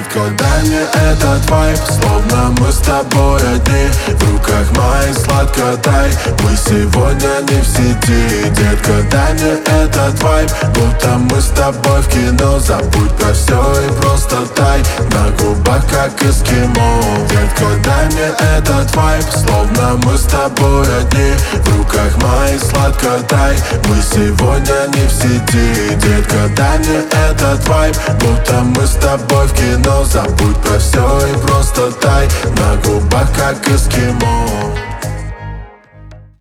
Детка, дай мне этот вайб, словно мы с тобой одни. В руках моих сладко тай, мы сегодня не в сети. Детка, дай мне этот вайб, будто мы с тобой в кино. Забудь про все и просто тай, на губах как эскимо. Детка, дай мне этот вайб, словно мы с тобой одни. В руках моих сладко тай, мы сегодня не в сети. Детка, дай мне этот вайб, будто мы с тобой в кино. Забудь про все и просто тай, на губах как эскимо.